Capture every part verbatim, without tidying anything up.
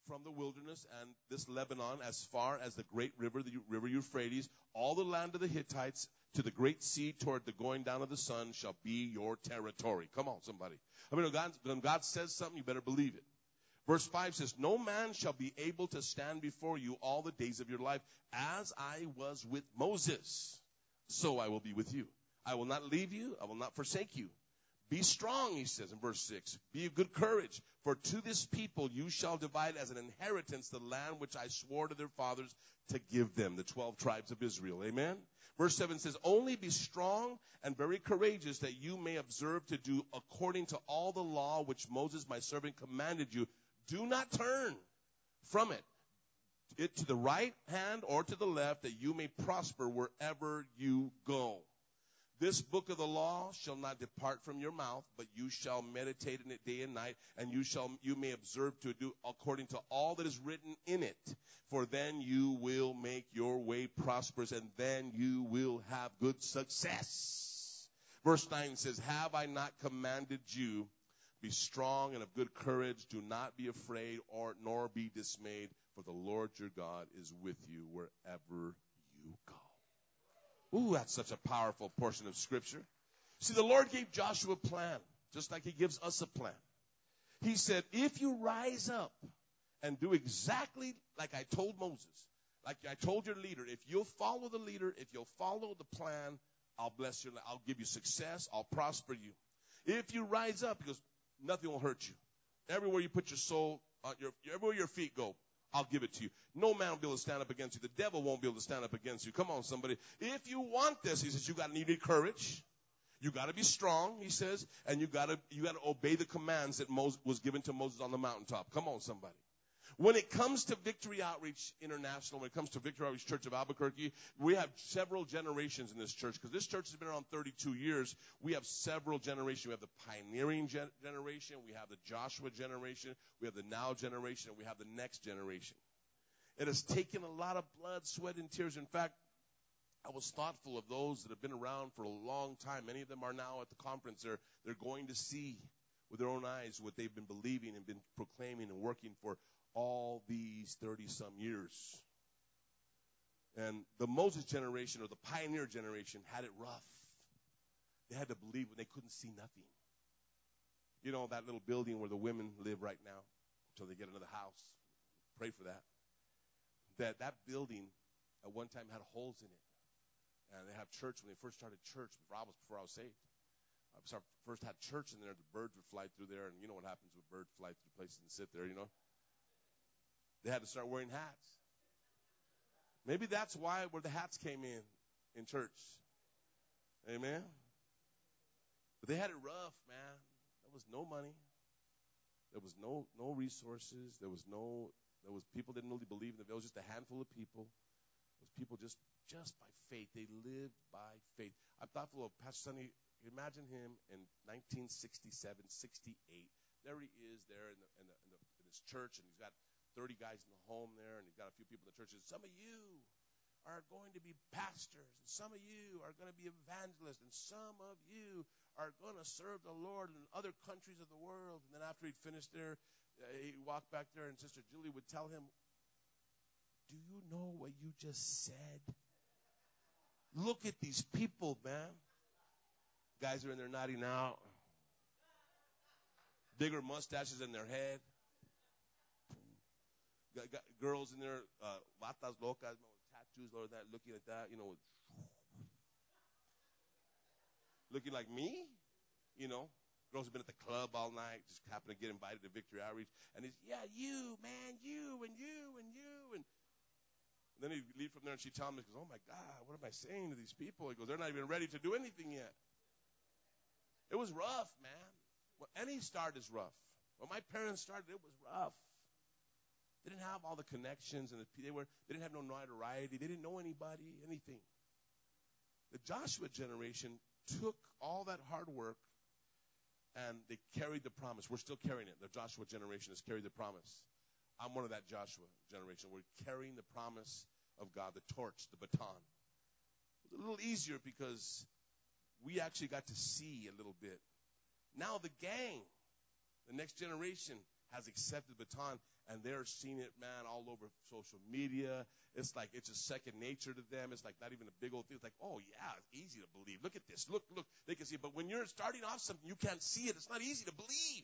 from the wilderness and this Lebanon as far as the great river, the river Euphrates, all the land of the Hittites to the great sea toward the going down of the sun shall be your territory. Come on, somebody. I mean, when God, when God says something, you better believe it. Verse five says, no man shall be able to stand before you all the days of your life. As I was with Moses, so I will be with you. I will not leave you. I will not forsake you. Be strong, he says in verse six. Be of good courage, for to this people you shall divide as an inheritance the land which I swore to their fathers to give them, the twelve tribes of Israel. Amen? Verse seven says, only be strong and very courageous, that you may observe to do according to all the law which Moses my servant commanded you. Do not turn from it, it to the right hand or to the left, that you may prosper wherever you go. This book of the law shall not depart from your mouth, but you shall meditate in it day and night, and you shall you may observe to do according to all that is written in it. For then you will make your way prosperous, and then you will have good success. Verse nine says, have I not commanded you? Be strong and of good courage. Do not be afraid or nor be dismayed, for the Lord your God is with you wherever you go. Ooh, that's such a powerful portion of Scripture. See, the Lord gave Joshua a plan, just like he gives us a plan. He said, if you rise up and do exactly like I told Moses, like I told your leader, if you'll follow the leader, if you'll follow the plan, I'll bless you. I'll give you success. I'll prosper you. If you rise up, because nothing will hurt you. Everywhere you put your soul, uh, your, everywhere your feet go, I'll give it to you. No man will be able to stand up against you. The devil won't be able to stand up against you. Come on, somebody. If you want this, he says, you got to need courage. You got to be strong, he says, and you got to you got to obey the commands that Moses was given to Moses on the mountaintop. Come on, somebody. When it comes to Victory Outreach International, when it comes to Victory Outreach Church of Albuquerque, we have several generations in this church, because this church has been around thirty-two years. We have several generations. We have the pioneering gen- generation. We have the Joshua generation. We have the now generation. And we have the next generation. It has taken a lot of blood, sweat, and tears. In fact, I was thoughtful of those that have been around for a long time. Many of them are now at the conference. They're, they're going to see with their own eyes what they've been believing and been proclaiming and working for all these thirty-some years. And the Moses generation, or the pioneer generation, had it rough. They had to believe when they couldn't see nothing. You know, that little building where the women live right now until they get another house. Pray for that. That that building at one time had holes in it. And they have church when they first started church, before I was, before I was saved. I first had church in there, the birds would fly through there, and you know what happens when birds fly through places and sit there, you know. They had to start wearing hats. Maybe that's why where the hats came in, in church. Amen? But they had it rough, man. There was no money. There was no no resources. There was no, there was people didn't really believe in it. There was just a handful of people. It was people just, just by faith. They lived by faith. I'm thoughtful of Pastor Sonny. Imagine him in nineteen sixty-seven, sixty-eight. There he is there in, the, in, the, in, the, in his church, and he's got thirty guys in the home there, and he's got a few people in the church. And some of you are going to be pastors, and some of you are going to be evangelists, and some of you are going to serve the Lord in other countries of the world. And then after he'd finished there, uh, he walked back there, and Sister Julie would tell him, do you know what you just said? Look at these people, man. Guys are in there nodding out. Bigger mustaches in their head. Got, got girls in there, uh, batas locas, with tattoos, or that, looking at that, you know, looking like me, you know. Girls have been at the club all night, just happen to get invited to Victory Outreach, and he's, yeah, you, man, you, and you, and you, and, and then he'd leave from there, and she'd tell me, he goes, oh my God, what am I saying to these people? He goes, they're not even ready to do anything yet. It was rough, man. Well, any start is rough. When my parents started, it was rough. They didn't have all the connections, and the, they were they didn't have no notoriety. They didn't know anybody, anything. The Joshua generation took all that hard work, and they carried the promise. We're still carrying it. The Joshua generation has carried the promise. I'm one of that Joshua generation. We're carrying the promise of God, the torch, the baton. It was a little easier because we actually got to see a little bit. Now the gang, the next generation, has accepted the baton, and they're seeing it, man, all over social media. It's like it's just second nature to them. It's like not even a big old thing. It's like, oh, yeah, it's easy to believe. Look at this. Look, look. They can see it. But when you're starting off something, you can't see it. It's not easy to believe.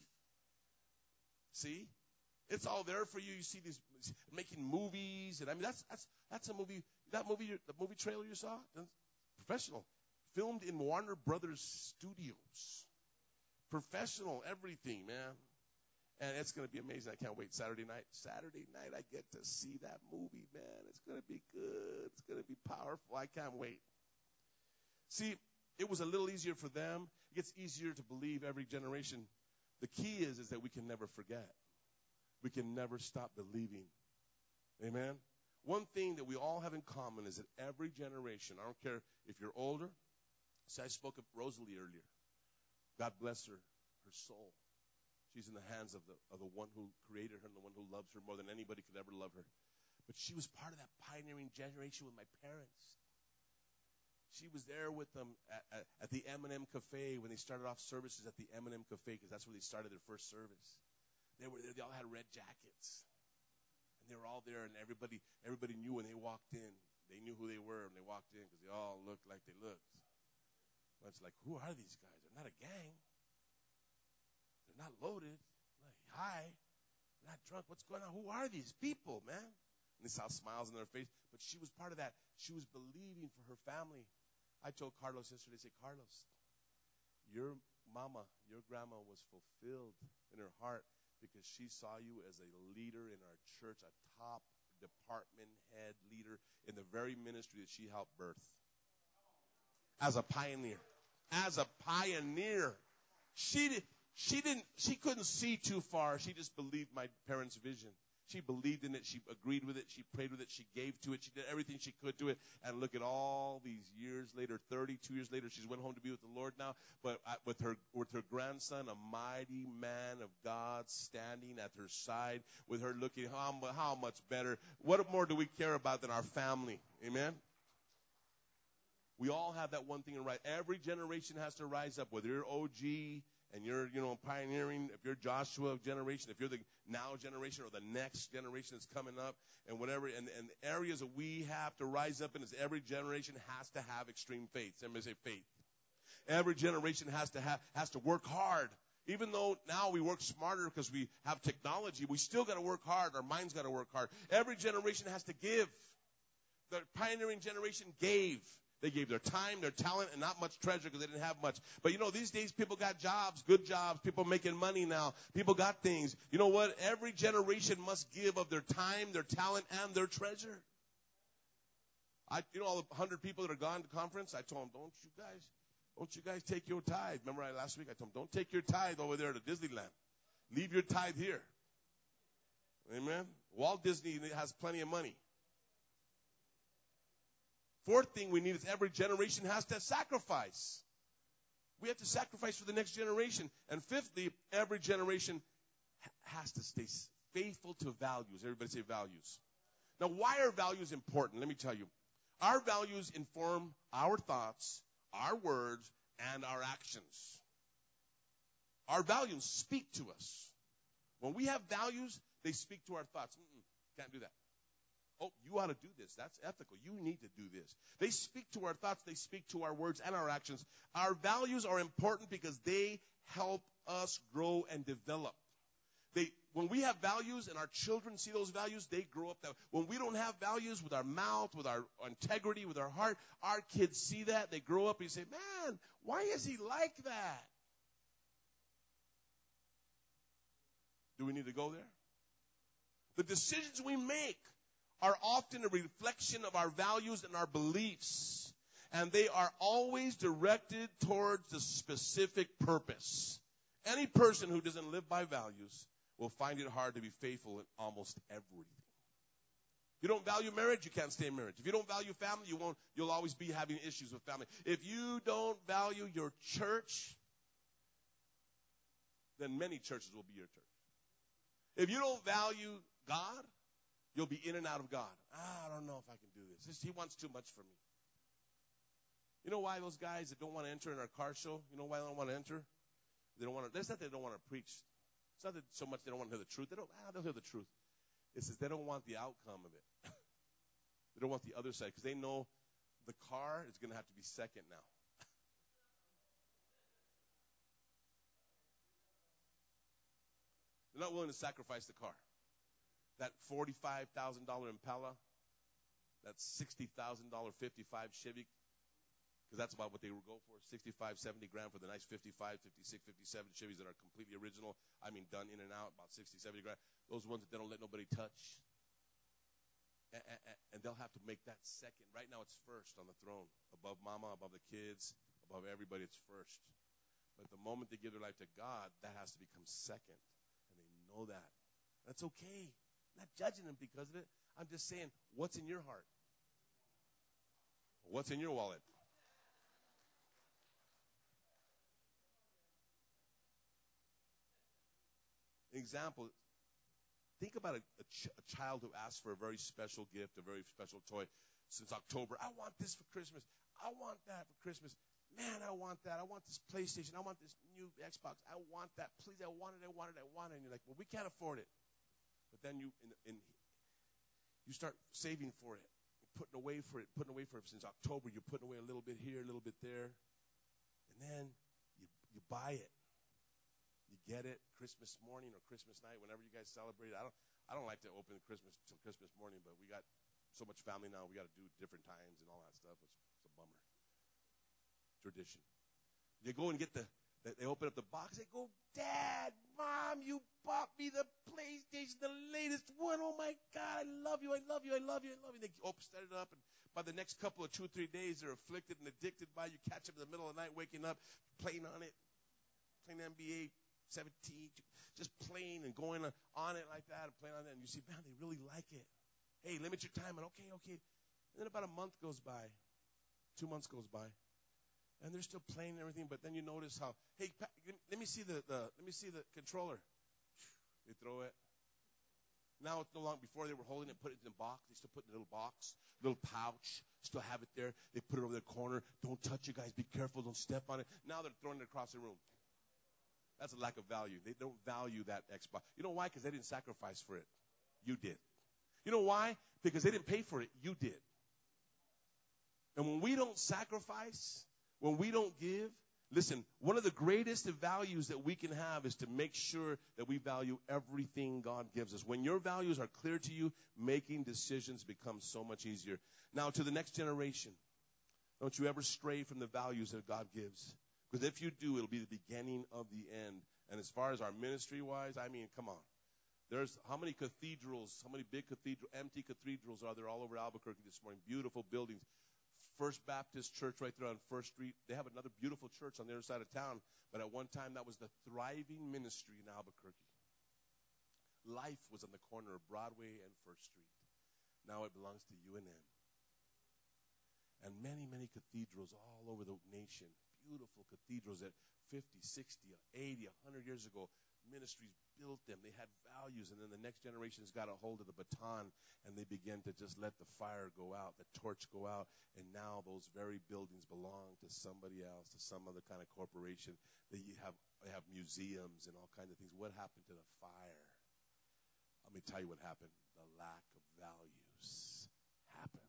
See? It's all there for you. You see these making movies. And I mean, that's that's that's a movie. That movie, the movie trailer you saw, professional. Filmed in Warner Brothers Studios. Professional, everything, man. And it's going to be amazing. I can't wait. Saturday night. Saturday night, I get to see that movie, man. It's going to be good. It's going to be powerful. I can't wait. See, it was a little easier for them. It gets easier to believe every generation. The key is, is that we can never forget. We can never stop believing. Amen? One thing that we all have in common is that every generation, I don't care if you're older. See, I spoke of Rosalie earlier. God bless her, her soul. She's in the hands of the of the one who created her and the one who loves her more than anybody could ever love her. But she was part of that pioneering generation with my parents. She was there with them at, at, at the M and M Cafe when they started off services at the M and M Cafe, because that's where they started their first service. They were there. They all had red jackets. And they were all there, and everybody everybody knew when they walked in. They knew who they were when they walked in because they all looked like they looked. But it's like, who are these guys? They're not a gang. They're not loaded. They're not high. They're not drunk. What's going on? Who are these people, man? And they saw smiles on their face. But she was part of that. She was believing for her family. I told Carlos yesterday, I said, Carlos, your mama, your grandma was fulfilled in her heart because she saw you as a leader in our church, a top department head leader in the very ministry that she helped birth. As a pioneer. As a pioneer. She did, she didn't, she couldn't see too far. She just believed my parents' vision. She believed in it. She agreed with it. She prayed with it. She gave to it. She did everything she could to it. And look at all these years later, thirty-two years later, she's went home to be with the Lord now. But with her, with her grandson, a mighty man of God standing at her side with her looking how, how much better. What more do we care about than our family? Amen? We all have that one thing in right. Every generation has to rise up, whether you're O G and you're, you know, pioneering, if you're Joshua generation, if you're the now generation or the next generation that's coming up and whatever, and, and the areas that we have to rise up in is every generation has to have extreme faith. Somebody say faith. Every generation has to have, has to work hard. Even though now we work smarter because we have technology, we still got to work hard. Our minds got to work hard. Every generation has to give. The pioneering generation gave. They gave their time, their talent, and not much treasure because they didn't have much. But, you know, these days people got jobs, good jobs. People making money now. People got things. You know what? Every generation must give of their time, their talent, and their treasure. I, you know, all the hundred people that are gone to conference, I told them, don't you guys, don't you guys take your tithe. Remember I, last week I told them, don't take your tithe over there to Disneyland. Leave your tithe here. Amen? Walt Disney has plenty of money. Fourth thing we need is every generation has to sacrifice. We have to sacrifice for the next generation. And fifthly, every generation has to stay faithful to values. Everybody say values. Now, why are values important? Let me tell you. Our values inform our thoughts, our words, and our actions. Our values speak to us. When we have values, they speak to our thoughts. Mm-mm, can't do that. Oh, you ought to do this. That's ethical. You need to do this. They speak to our thoughts. They speak to our words and our actions. Our values are important because they help us grow and develop. They, when we have values and our children see those values, they grow up that way. When we don't have values with our mouth, with our integrity, with our heart, our kids see that. They grow up and you say, man, why is he like that? Do we need to go there? The decisions we make are often a reflection of our values and our beliefs. And they are always directed towards the specific purpose. Any person who doesn't live by values will find it hard to be faithful in almost everything. If you don't value marriage, you can't stay in marriage. If you don't value family, you won't, you'll always be having issues with family. If you don't value your church, then many churches will be your church. If you don't value God, you'll be in and out of God. Ah, I don't know if I can do this. this. He wants too much from me. You know why those guys that don't want to enter in our car show, you know why they don't want to enter? They don't want to, that's not that they don't want to preach. It's not that so much they don't want to hear the truth. They don't, ah, they'll hear the truth. It's that they don't want the outcome of it. They don't want the other side because they know the car is going to have to be second now. They're not willing to sacrifice the car. That forty-five thousand dollars Impala, that sixty thousand dollars fifty-five Chevy, because that's about what they would go for, sixty-five, seventy grand for the nice fifty-five, fifty-six, fifty-seven Chevys that are completely original. I mean, done in and out, about sixty, seventy grand. Those ones that they don't let nobody touch. And, and, and they'll have to make that second. Right now it's first on the throne. Above mama, above the kids, above everybody, it's first. But the moment they give their life to God, that has to become second. And they know that. That's okay. I'm not judging them because of it. I'm just saying, what's in your heart? What's in your wallet? Example, think about a, a, ch- a child who asks for a very special gift, a very special toy since October. I want this for Christmas. I want that for Christmas. Man, I want that. I want this PlayStation. I want this new Xbox. I want that. Please, I want it. I want it. I want it. And you're like, well, we can't afford it. But then you in, in, you start saving for it, putting away for it, putting away for it. Since October, you're putting away a little bit here, a little bit there. And then you you buy it. You get it Christmas morning or Christmas night, whenever you guys celebrate it. I don't, I don't like to open Christmas till Christmas morning, but we got so much family now. We got to do different times and all that stuff. It's, it's a bummer. Tradition. They go and get the, they open up the box. They go, Dad, Mom, you bought me the PlayStation, the latest one. Oh my God, I love you, I love you, I love you, I love you. They open, set it up, and by the next couple of two or three days, they're afflicted and addicted by you. Catch up in the middle of the night, waking up, playing on it, playing N B A seventeen, just playing and going on it like that and playing on it. And you see, man, they really like it. Hey, limit your time. And okay, okay. And then about a month goes by. Two months goes by. And they're still playing and everything. But then you notice how, hey, let me see the, the let me see the controller. They throw it. Now it's no longer, before they were holding it, put it in the box. They still put it in a little box, little pouch, still have it there. They put it over the corner. Don't touch it, guys. Be careful. Don't step on it. Now they're throwing it across the room. That's a lack of value. They don't value that Xbox. You know why? Because they didn't sacrifice for it. You did. You know why? Because they didn't pay for it. You did. And when we don't sacrifice, when we don't give, listen, one of the greatest values that we can have is to make sure that we value everything God gives us. When your values are clear to you, making decisions becomes so much easier. Now, to the next generation, don't you ever stray from the values that God gives. Because if you do, it'll be the beginning of the end. And as far as our ministry-wise, I mean, come on. There's how many cathedrals, how many big cathedral, empty cathedrals are there all over Albuquerque this morning? Beautiful buildings. First Baptist Church right there on First Street. They have another beautiful church on the other side of town. But at one time, that was the thriving ministry in Albuquerque. Life was on the corner of Broadway and First Street. Now it belongs to U N M. And many, many cathedrals all over the nation. Beautiful cathedrals that fifty, sixty, eighty, one hundred years ago, ministries built them. They had values, and then the next generations got a hold of the baton, and they began to just let the fire go out, the torch go out, and now those very buildings belong to somebody else, to some other kind of corporation. They have, they have museums and all kinds of things. What happened to the fire? Let me tell you what happened. The lack of values happened.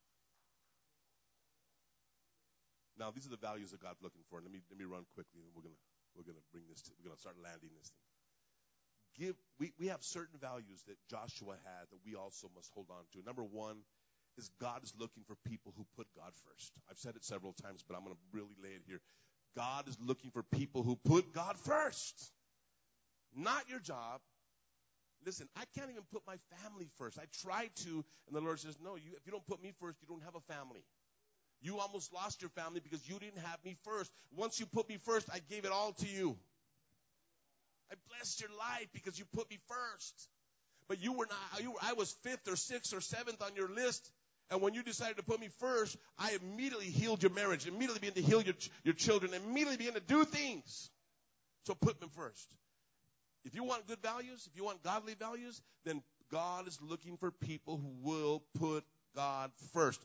Now, these are the values that God's looking for. Let me let me run quickly, and we're gonna we're gonna bring this. To, we're gonna start landing this thing. Give we we have certain values that Joshua had that we also must hold on to. Number one is God is looking for people who put God first. I've said it several times, but I'm gonna really lay it here. God is looking for people who put God first, not your job. Listen, I can't even put my family first. I try to, and the Lord says, no. You if you don't put me first, you don't have a family. You almost lost your family because you didn't have me first. Once you put me first, I gave it all to you. I blessed your life because you put me first. But you were not, you were, I was fifth or sixth or seventh on your list. And when you decided to put me first, I immediately healed your marriage, immediately began to heal your, your children, immediately began to do things. So put them first. If you want good values, if you want godly values, then God is looking for people who will put God first.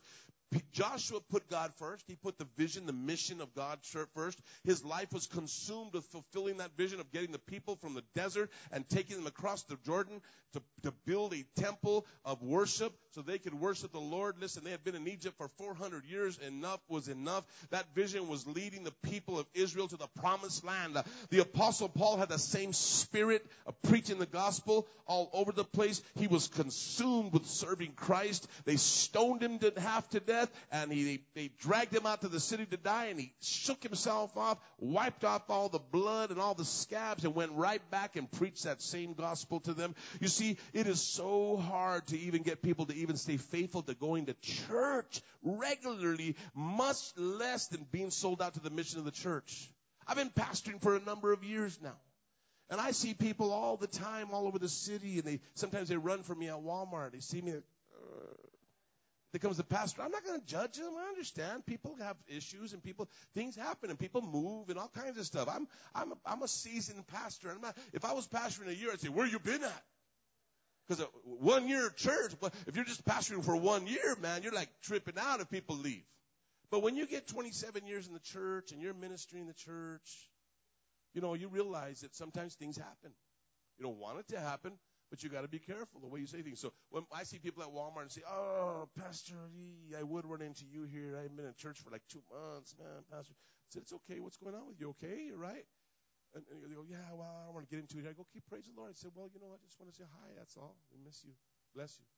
Joshua put God first. He put the vision, the mission of God first. His life was consumed with fulfilling that vision of getting the people from the desert and taking them across the Jordan to, to build a temple of worship so they could worship the Lord. Listen, they had been in Egypt for four hundred years. Enough was enough. That vision was leading the people of Israel to the promised land. The Apostle Paul had the same spirit of preaching the gospel all over the place. He was consumed with serving Christ. They stoned him to half to death. And he, they, they dragged him out to the city to die, and he shook himself off, wiped off all the blood and all the scabs, and went right back and preached that same gospel to them. You see, it is so hard to even get people to even stay faithful to going to church regularly, much less than being sold out to the mission of the church. I've been pastoring for a number of years now. And I see people all the time all over the city, and they sometimes they run from me at Walmart. They see me. Uh, There comes the pastor. I'm not going to judge them. I understand. People have issues and people, things happen and people move and all kinds of stuff. I'm, I'm, a, I'm a seasoned pastor. I'm not, if I was pastoring a year, I'd say, where you been at? Because a one year church, but if you're just pastoring for one year, man, you're like tripping out if people leave. But when you get twenty-seven years in the church and you're ministering in the church, you know, you realize that sometimes things happen. You don't want it to happen. But you got to be careful the way you say things. So when I see people at Walmart and say, oh, Pastor Lee, I would run into you here. I've been in church for like two months, man, Pastor. I said, it's okay. What's going on with you? Okay? You're right? And, and they go, yeah, well, I don't want to get into it. I go, keep praise the Lord. I said, well, you know, I just want to say hi. That's all. We miss you. Bless you.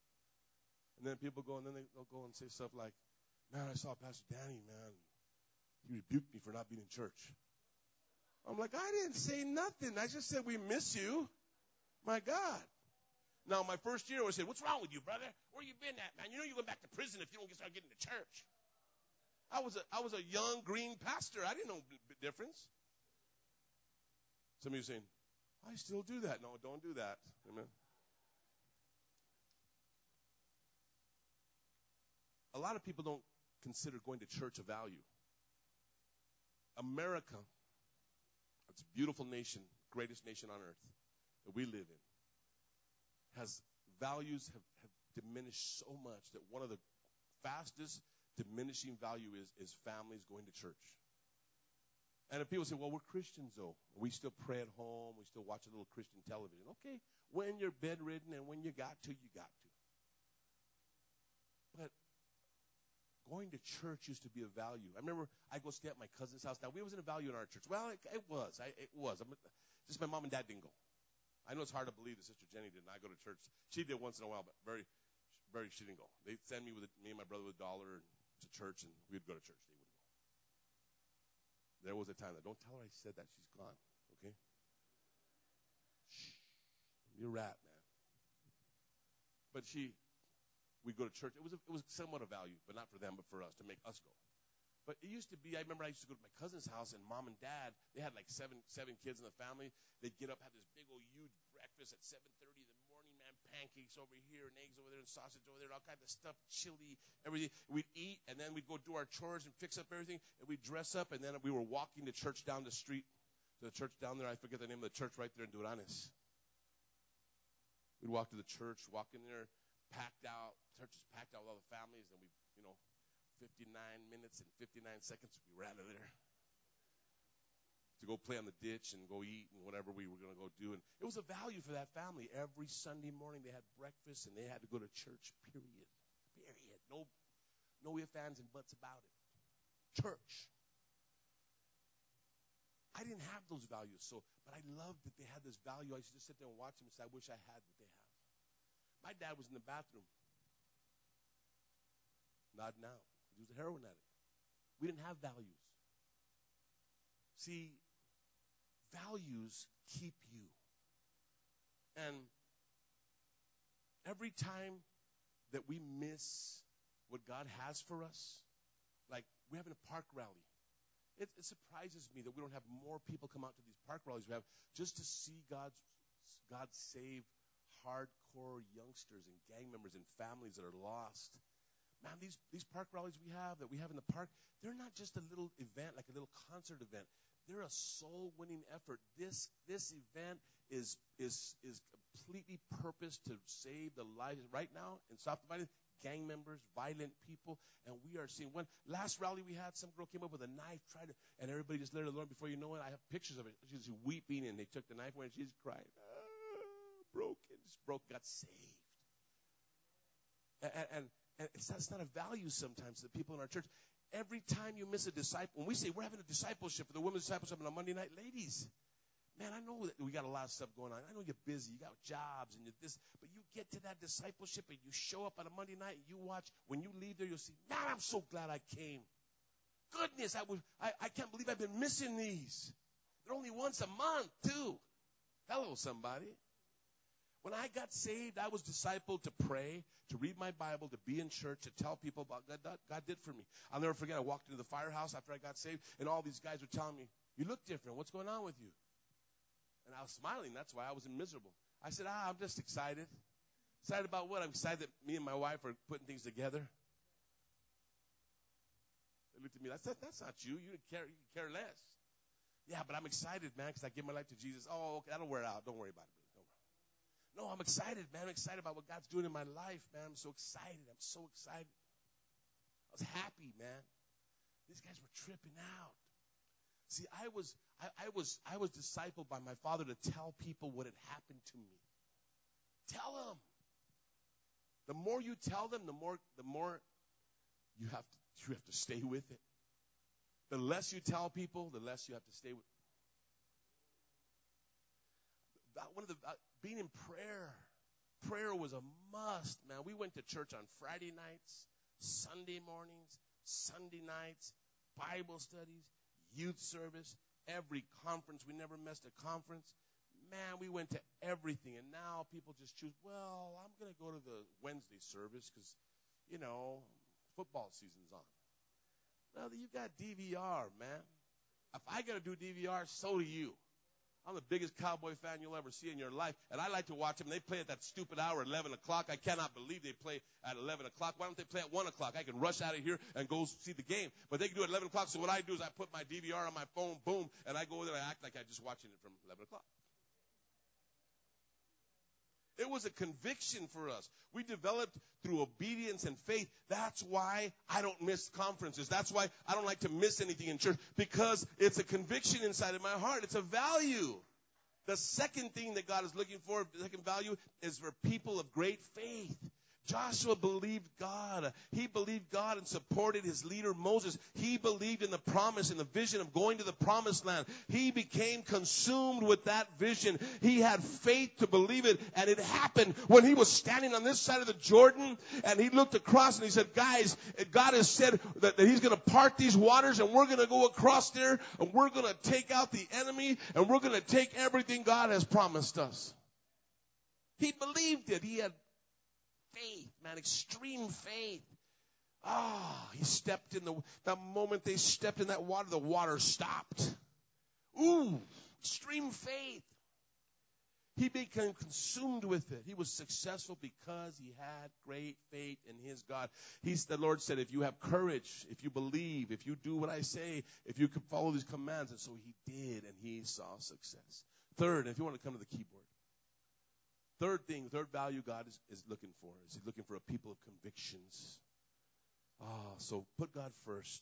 And then people go, and then they, they'll go and say stuff like, man, I saw Pastor Danny, man. He rebuked me for not being in church. I'm like, I didn't say nothing. I just said we miss you. My God. Now, my first year, I said, what's wrong with you, brother? Where you been at, man? You know you're going back to prison if you don't get start getting to church. I was a, I was a young green pastor. I didn't know the difference. Some of you are saying, I still do that. No, don't do that. Amen. A lot of people don't consider going to church a value. America, it's a beautiful nation, greatest nation on earth that we live in, has values have, have diminished so much that one of the fastest diminishing value is, is families going to church. And if people say, well, we're Christians, though. We still pray at home. We still watch a little Christian television. Okay, when you're bedridden and when you got to, you got to. But going to church used to be a value. I remember I go stay at my cousin's house. Now, we wasn't a value in our church. Well, it, it was. I, it was. I'm, just my mom and dad didn't go. I know it's hard to believe that Sister Jenny did not go to church. She did once in a while, but very, very, she didn't go. They'd send me with a, me and my brother with a dollar to church, and we'd go to church. They wouldn't go. There was a time that, don't tell her I said that. She's gone, okay? Shh. You're a rat, man. But she, we'd go to church. It was, a, it was somewhat of value, but not for them, but for us, to make us go. But it used to be, I remember I used to go to my cousin's house, and mom and dad, they had like seven seven kids in the family. They'd get up, have this big old huge breakfast at seven thirty in the morning, man, pancakes over here, and eggs over there, and sausage over there, and all kinds of stuff, chili, everything. We'd eat, and then we'd go do our chores and fix up everything, and we'd dress up, and then we were walking to church down the street, to the church down there. I forget the name of the church right there in Duranes. We'd walk to the church, walk in there, packed out. Church is packed out with all the families, and we, you know, fifty-nine minutes and fifty-nine seconds, we were out of there to go play on the ditch and go eat and whatever we were going to go do. And it was a value for that family. Every Sunday morning they had breakfast and they had to go to church, period. Period. No, no ifs, ands, and buts about it. Church. I didn't have those values, so but I loved that they had this value. I used to just sit there and watch them and say, I wish I had what they have. My dad was in the bathroom, nodding out. He was a heroin addict. We didn't have values. See, values keep you. And every time that we miss what God has for us, like we're having a park rally, it, it surprises me that we don't have more people come out to these park rallies we have just to see God's, God save hardcore youngsters and gang members and families that are lost. Man, these, these park rallies we have, that we have in the park, they're not just a little event, like a little concert event. They're a soul-winning effort. This this event is is is completely purposed to save the lives right now in South America. Gang members, violent people, and we are seeing one. Last rally we had, some girl came up with a knife, tried to, and everybody just let her alone. Before you know it, I have pictures of it. She's weeping, and they took the knife away, and she's crying, ah, broken, just broke, got saved. And, and, and it's, not, it's not a value sometimes to the people in our church. Every time you miss a disciple, when we say we're having a discipleship for the women's discipleship on a Monday night, ladies, man, I know that we got a lot of stuff going on. I know you're busy. You got jobs and you're this. But you get to that discipleship and you show up on a Monday night and you watch. When you leave there, you'll see, man, I'm so glad I came. Goodness, I, was, I, I can't believe I've been missing these. They're only once a month, too. Hello, somebody. When I got saved, I was discipled to pray, to read my Bible, to be in church, to tell people about God. God, God did for me. I'll never forget, I walked into the firehouse after I got saved, and all these guys were telling me, you look different. What's going on with you? And I was smiling. That's why I was miserable. I said, ah, I'm just excited. Excited about what? I'm excited that me and my wife are putting things together. They looked at me. I said, that's not you. You care, you care less. Yeah, but I'm excited, man, because I give my life to Jesus. Oh, okay, that'll wear out. Don't worry about it. Don't worry. No, I'm excited, man. I'm excited about what God's doing in my life, man. I'm so excited. I'm so excited. I was happy, man. These guys were tripping out. See, I was, I, I was, I was discipled by my father to tell people what had happened to me. Tell them. The more you tell them, the more, the more you have to, you have to stay with it. The less you tell people, the less you have to stay with. One of the uh, being in prayer, prayer was a must, man. We went to church on Friday nights, Sunday mornings, Sunday nights, Bible studies, youth service, every conference. We never missed a conference. Man, we went to everything. And now people just choose, well, I'm going to go to the Wednesday service because, you know, football season's on. Well, you got D V R, man. If I got to do D V R, so do you. I'm the biggest Cowboy fan you'll ever see in your life. And I like to watch them. They play at that stupid hour, eleven o'clock. I cannot believe they play at eleven o'clock. Why don't they play at one o'clock? I can rush out of here and go see the game. But they can do it at eleven o'clock. So what I do is I put my D V R on my phone, boom, and I go there and I act like I'm just watching it from eleven o'clock. It was a conviction for us. We developed through obedience and faith. That's why I don't miss conferences. That's why I don't like to miss anything in church, because it's a conviction inside of my heart. It's a value. The second thing that God is looking for, the second value, is for people of great faith. Joshua believed God. He believed God and supported his leader Moses. He believed in the promise and the vision of going to the promised land. He became consumed with that vision. He had faith to believe it, and it happened when he was standing on this side of the Jordan, and he looked across and he said, guys, God has said that, that he's going to part these waters, and we're going to go across there, and we're going to take out the enemy, and we're going to take everything God has promised us. He believed it. He had faith, man, extreme faith. Ah, he stepped in the, the moment they stepped in that water, the water stopped. Ooh, extreme faith. He became consumed with it. He was successful because he had great faith in his God. He's, the Lord said, if you have courage, if you believe, if you do what I say, if you can follow these commands. And so he did, and he saw success. Third, if you want to come to the keyboard. Third thing, third value God is, is looking for is he's looking for a people of convictions. Ah, so put God first.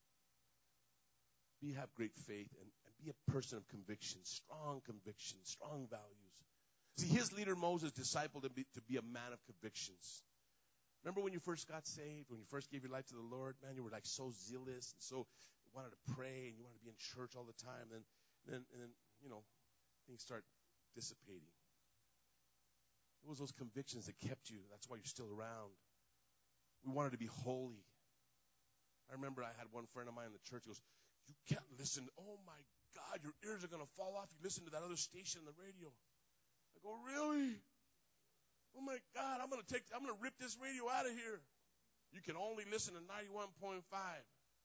Be have great faith and, and be a person of conviction, strong conviction, strong values. See, his leader Moses discipled him be, to be a man of convictions. Remember when you first got saved, when you first gave your life to the Lord, man, you were like so zealous and so wanted to pray and you wanted to be in church all the time. And then, and then you know, things start dissipating. It was those convictions that kept you. That's why you're still around. We wanted to be holy. I remember I had one friend of mine in the church who goes, you can't listen. Oh, my God, your ears are going to fall off. You listen to that other station on the radio. I go, really? Oh, my God, I'm going to take, I'm going to rip this radio out of here. You can only listen to ninety-one point five.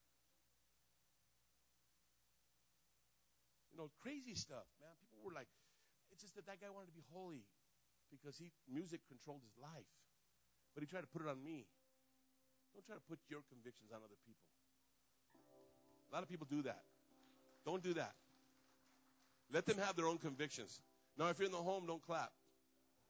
You know, crazy stuff, man. People were like, it's just that that guy wanted to be holy. Because he music controlled his life. But he tried to put it on me. Don't try to put your convictions on other people. A lot of people do that. Don't do that. Let them have their own convictions. Now, if you're in the home, don't clap.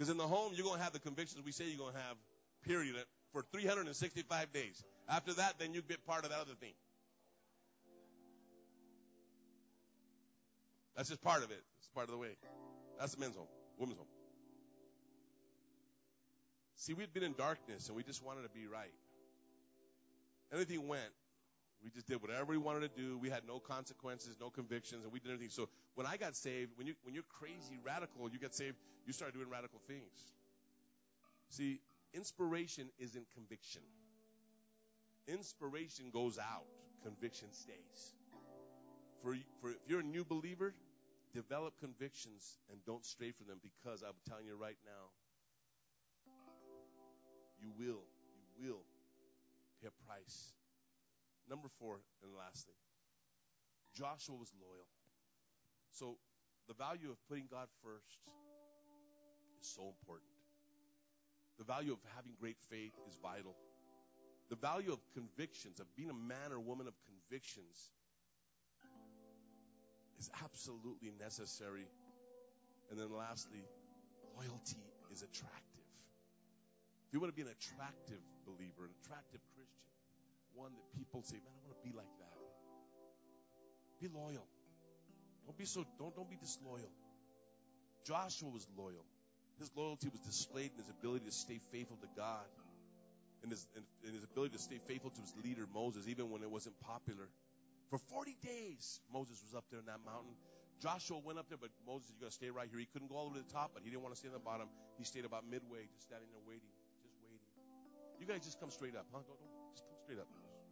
Because in the home, you're going to have the convictions we say you're going to have, period, for three hundred sixty-five days. After that, then you get part of that other thing. That's just part of it. It's part of the way. That's the men's home, women's home. See, we'd been in darkness, and we just wanted to be right. Anything went. We just did whatever we wanted to do. We had no consequences, no convictions, and we did everything. So when I got saved, when, you, when you're crazy, radical, you get saved, you start doing radical things. See, inspiration isn't conviction. Inspiration goes out. Conviction stays. For, for if you're a new believer, develop convictions and don't stray from them, because I'm telling you right now, you will, you will pay a price. Number four, and lastly, Joshua was loyal. So the value of putting God first is so important. The value of having great faith is vital. The value of convictions, of being a man or woman of convictions, is absolutely necessary. And then lastly, loyalty is attractive. If you want to be an attractive believer, an attractive Christian, one that people say, man, I want to be like that. Be loyal. Don't be so, don't, don't be disloyal. Joshua was loyal. His loyalty was displayed in his ability to stay faithful to God, and his, and, and his ability to stay faithful to his leader, Moses, even when it wasn't popular. For forty days, Moses was up there in that mountain. Joshua went up there, but Moses, you got to stay right here. He couldn't go all the way to the top, but he didn't want to stay on the bottom. He stayed about midway, just standing there waiting, just waiting. You guys just come straight up, huh? Don't, don't, just come straight up.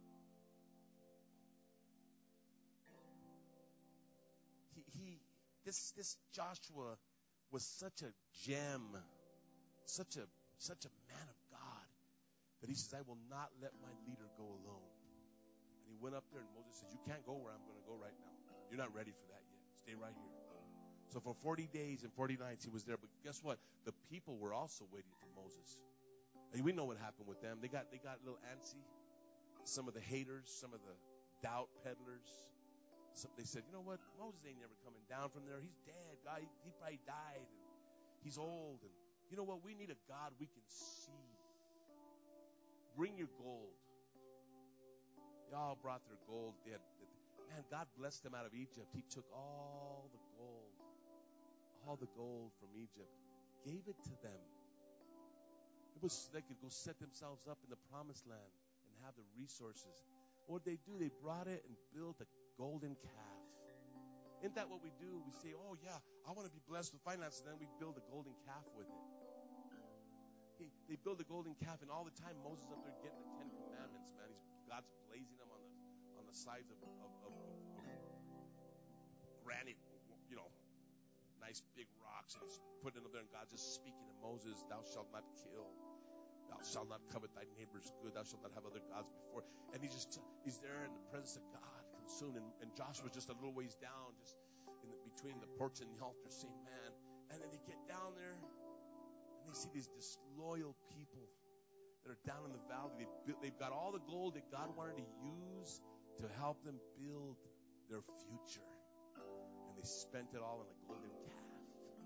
He, he, this, this Joshua was such a gem, such a, such a man of God, that he says, I will not let my leader go alone. And he went up there, and Moses says, you can't go where I'm going to go right now. You're not ready for that yet. Stay right here. So for forty days and forty nights, he was there. But guess what? The people were also waiting for Moses. And we know what happened with them. They got, they got a little antsy. Some of the haters, some of the doubt peddlers. Some, they said, you know what? Moses ain't never coming down from there. He's dead. God, he, he probably died. And he's old. And you know what? We need a God we can see. Bring your gold. They all brought their gold. They had, man, God blessed them out of Egypt. He took all the gold, all the gold from Egypt, gave it to them. It was so they could go set themselves up in the promised land and have the resources. What did they do? They brought it and built a golden calf. Isn't that what we do? We say, oh, yeah, I want to be blessed with finances. And then we build a golden calf with it. He, they build a golden calf, and all the time Moses is up there getting the Ten Commandments, man. He's, God's blazing them on the on the sides of, of, of, of, of granite, you know, nice big rocks, and he's putting them up there, and God's just speaking to Moses, thou shalt not kill. Thou shalt not covet thy neighbor's good. Thou shalt not have other gods before. And he just, he's there in the presence of God, consumed. And, and Joshua's just a little ways down, just in the, between the porch and the altar, saying, man. And then they get down there, and they see these disloyal people that are down in the valley. They built, they've got all the gold that God wanted to use to help them build their future. And they spent it all on a golden calf.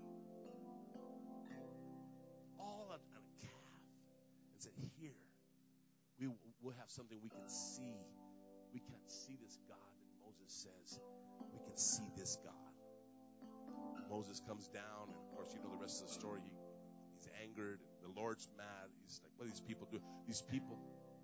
All on, on a calf. And said, here, we will have something we can see. We can't see this God that Moses says. We can see this God. Moses comes down, and of course, you know the rest of the story. He, he's angered. The Lord's mad. He's like, what do these people do? These people.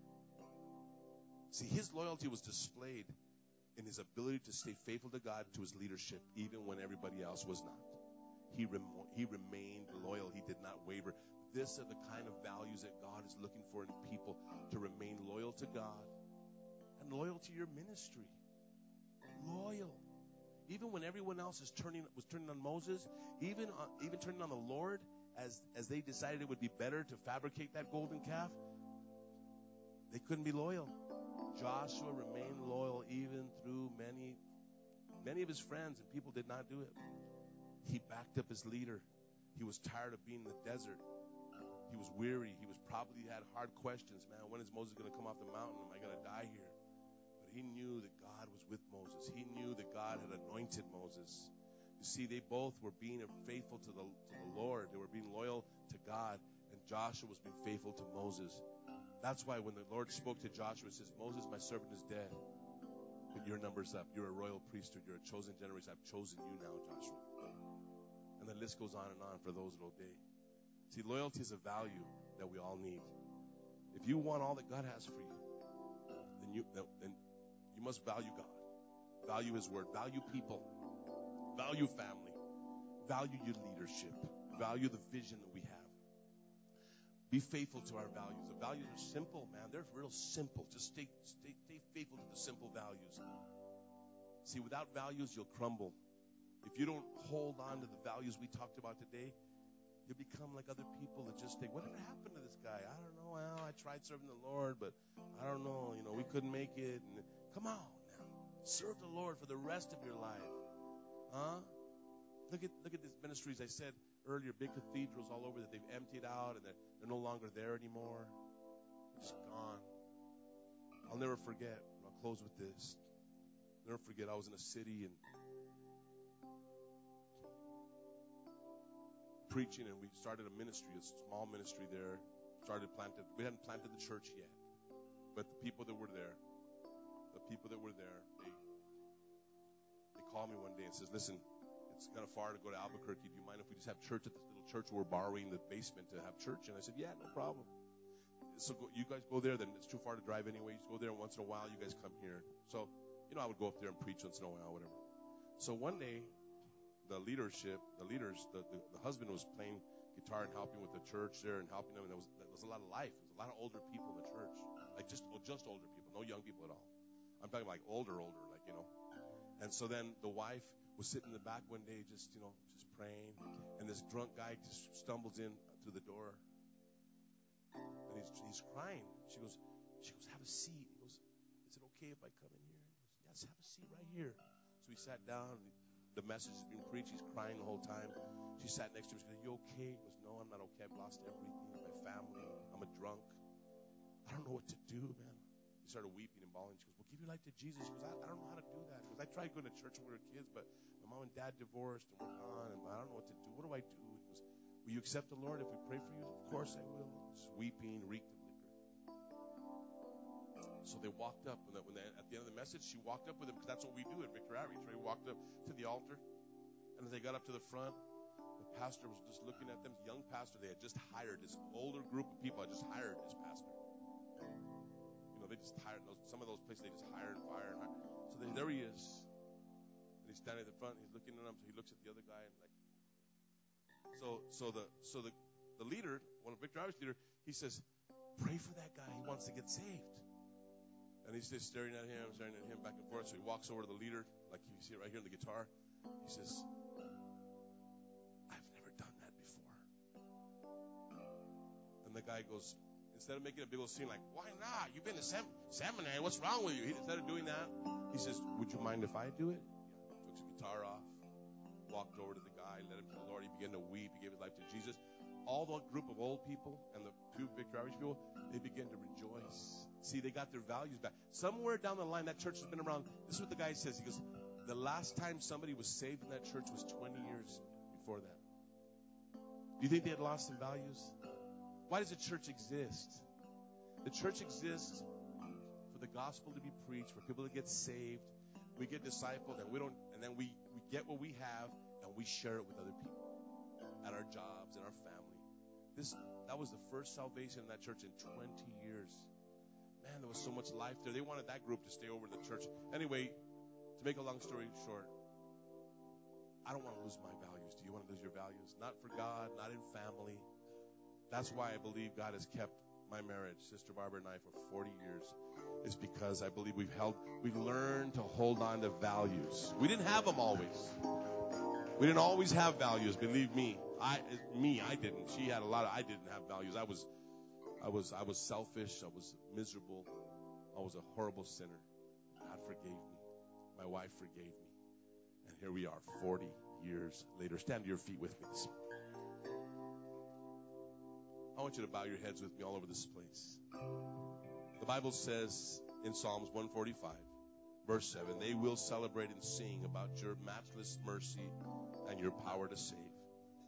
See, his loyalty was displayed in his ability to stay faithful to God, to his leadership, even when everybody else was not. He, rem- he remained loyal. He did not waver. These are the kind of values that God is looking for in people, to remain loyal to God and loyal to your ministry. Loyal. Even when everyone else is turning, was turning on Moses, even, uh, even turning on the Lord, as, as they decided it would be better to fabricate that golden calf, they couldn't be loyal. Joshua remained loyal even through many, many of his friends, and people did not do it. He backed up his leader. He was tired of being in the desert. He was weary. He was probably had hard questions. Man, when is Moses going to come off the mountain? Am I going to die here? But he knew that God was with Moses. He knew that God had anointed Moses. You see, they both were being faithful to the, to the Lord. They were being loyal to God, and Joshua was being faithful to Moses. That's why when the Lord spoke to Joshua, it says, Moses, my servant, is dead, but your number's up. You're a royal priesthood. You're a chosen generation. I've chosen you now, Joshua. And the list goes on and on for those that obey. See, loyalty is a value that we all need. If you want all that God has for you, then you then you must value God, value His Word, value people, value family, value your leadership, value the vision that we have. Be faithful to our values. The values are simple, man. They're real simple. Just stay, stay, stay faithful to the simple values. See, without values, you'll crumble. If you don't hold on to the values we talked about today, you'll become like other people that just think, whatever happened to this guy? I don't know. Well, I tried serving the Lord, but I don't know. You know, we couldn't make it. And come on now. Serve the Lord for the rest of your life. Huh? Look at look at these ministries I said earlier, big cathedrals all over that they've emptied out and they're, they're no longer there anymore. They're just gone. I'll never forget. I'll close with this. I'll never forget, I was in a city and preaching, and we started a ministry, a small ministry there. Started planted. We hadn't planted the church yet, but the people that were there, the people that were there, they they called me one day and says, "Listen, it's kind of far to go to Albuquerque. Do you mind if we just have church at this little church? We're borrowing the basement to have church." And I said, "Yeah, no problem." So go, you guys go there. Then it's too far to drive anyway. You go there, and once in a while, you guys come here. So, you know, I would go up there and preach once in a while, whatever. So one day, the leadership, the leaders, the, the, the husband was playing guitar and helping with the church there and helping them. And there was, there was a lot of life. There was a lot of older people in the church, like just well, just older people, no young people at all. I'm talking like older, older, like, you know. And so then the wife was sitting in the back one day, just, you know, just praying. And this drunk guy just stumbles in through the door. And he's, he's crying. She goes, she goes, have a seat. He goes, is it okay if I come in here? He goes, yes, have a seat right here. So he sat down. And the message is being preached. He's crying the whole time. She sat next to him. She goes, are you okay? He goes, no, I'm not okay. I've lost everything. My family. I'm a drunk. I don't know what to do, man. He started weeping and bawling. She goes, well, give your life to Jesus. She goes, I, I don't know how to do that. She goes, I tried going to church when we were kids, but my mom and dad divorced and we're gone, and I don't know what to do. What do I do? He goes, will you accept the Lord if we pray for you? Of course I will. Just weeping, reeked of liquor. So they walked up, and when they, at the end of the message, she walked up with him, because that's what we do at Victory Outreach. Right? We walked up to the altar, and as they got up to the front, the pastor was just looking at them. Young pastor, they had just hired this older group of people. Had just hired this pastor. You know, they just hired those. Some of those places they just hire and fire and hire. So they, there he is, and he's standing at the front. And he's looking at them. So he looks at the other guy and like. So so the so the the leader, one of Victory Outreach leader, he says, pray for that guy. He wants to get saved. And he's just staring at him, staring at him back and forth. So he walks over to the leader, like you see it right here in the guitar. He says, I've never done that before. And the guy goes, instead of making a big old scene like, why not? You've been to sem- seminary. What's wrong with you? He, instead of doing that, he says, would you mind if I do it? Yeah. Took his guitar off, walked over to the guy, led him to the Lord. He began to weep. He gave his life to Jesus. All the group of old people and the two Victory Outreach people, they began to rejoice. See, they got their values back. Somewhere down the line, that church has been around. This is what the guy says. He goes, the last time somebody was saved in that church was twenty years before that. Do you think they had lost some values? Why does the church exist? The church exists for the gospel to be preached, for people to get saved. We get discipled, and we don't, and then we, we get what we have, and we share it with other people at our jobs, in our family. This that was the first salvation in that church in twenty years. Man, there was so much life there. They wanted that group to stay over in the church. Anyway, to make a long story short, I don't want to lose my values. Do you want to lose your values? Not for God, not in family. That's why I believe God has kept my marriage, Sister Barbara and I, for forty years. It's because I believe we've held, we've learned to hold on to values. We didn't have them always. We didn't always have values. Believe me, I, me, I didn't. She had a lot of. I didn't have values. I was, I was, I was selfish. I was miserable. I was a horrible sinner. God forgave me. My wife forgave me, and here we are, forty years later. Stand to your feet with me this morning. I want you to bow your heads with me all over this place. The Bible says in Psalms one forty-five, verse seven, they will celebrate and sing about your matchless mercy and your power to save.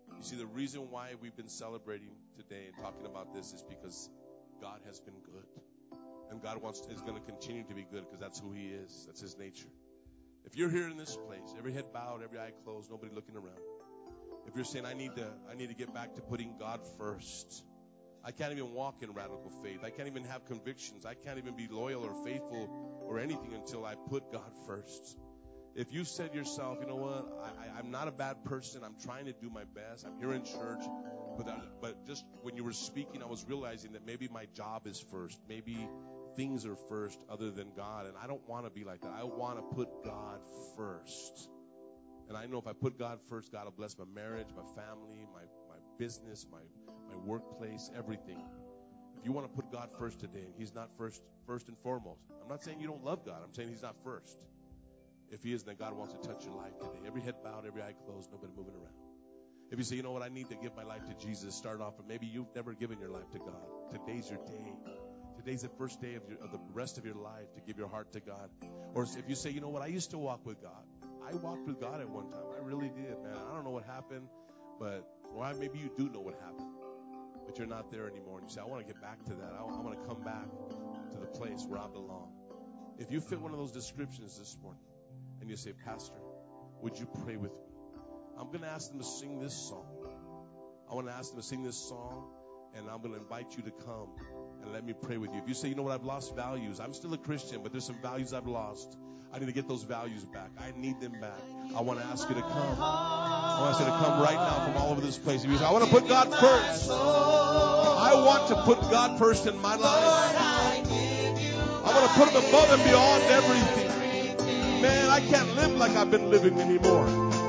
You see, the reason why we've been celebrating today and talking about this is because God has been good. And God wants is going to continue to be good because that's who He is. That's His nature. If you're here in this place, every head bowed, every eye closed, nobody looking around. If you're saying, I need to, I need to get back to putting God first. I can't even walk in radical faith. I can't even have convictions. I can't even be loyal or faithful or anything until I put God first. If you said yourself, you know what, I, I, I'm not a bad person. I'm trying to do my best. I'm here in church. But, I, but just when you were speaking, I was realizing that maybe my job is first. Maybe things are first other than God. And I don't want to be like that. I want to put God first. And I know if I put God first, God will bless my marriage, my family, my, my business, my, my workplace, everything. If you want to put God first today, and He's not first, first and foremost. I'm not saying you don't love God. I'm saying He's not first. If He is, then God wants to touch your life today. Every head bowed, every eye closed, nobody moving around. If you say, you know what, I need to give my life to Jesus, start off, but maybe you've never given your life to God. Today's your day. Today's the first day of, your, of the rest of your life to give your heart to God. Or if you say, you know what, I used to walk with God. I walked with God at one time. I really did, man. I don't know what happened, but well, maybe you do know what happened, but you're not there anymore. And you say, I want to get back to that. I, I want to come back to the place where I belong. If you fit one of those descriptions this morning, and you say, Pastor, would you pray with me? I'm going to ask them to sing this song. I want to ask them to sing this song, and I'm going to invite you to come and let me pray with you. If you say, you know what, I've lost values. I'm still a Christian, but there's some values I've lost. I need to get those values back. I need them back. I want to ask you to come. I want you to come right now from all over this place. If you say, I want to put God first. I want to put God first in my life. I want to put Him above and beyond everything. Man, I can't live like I've been living anymore.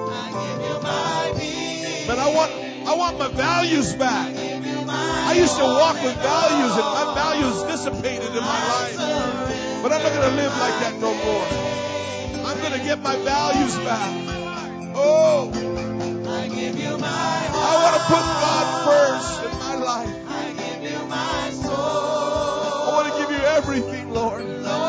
But I want, I want my values back. I used to walk with values, and my values dissipated in my life. But I'm not going to live like that no more. I'm going to get my values back. Oh, I give you my heart. I want to put God first in my life. I give you my soul. I want to give you everything, Lord. Lord,